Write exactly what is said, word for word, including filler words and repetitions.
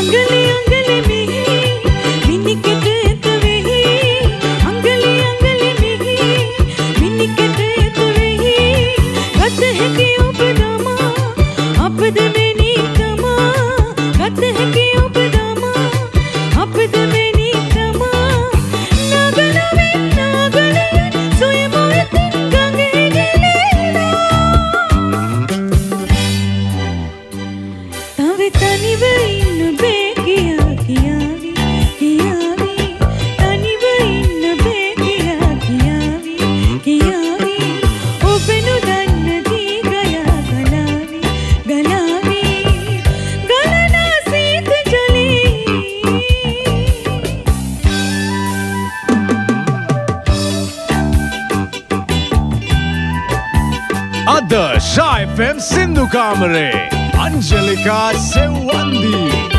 अंगली अंगली मिही मिनिकेट एतवेही अंगली अंगली मिही मिनिकेट एतवेही गत है कि उपदामा අපද මෙනිකම ගත හැකි ඔබදම අපද මෙනිකම නගනවේ නගනයන් සොයම වෙතින් ගඟේ ගෙලෙනවා තව තනිව ඉන්න බෑ කියා කියාවි කියාවි තනිව ඉන්න බෑ කියා කියාවි කියාවි ඔබ නොදන්න දී ගයා ගලාවි ගලාවි ගලනා සීත ජලී අද ෂා එෆ් එම් සින්දු කාමරේ අංජලිකා සෙව්වන්දී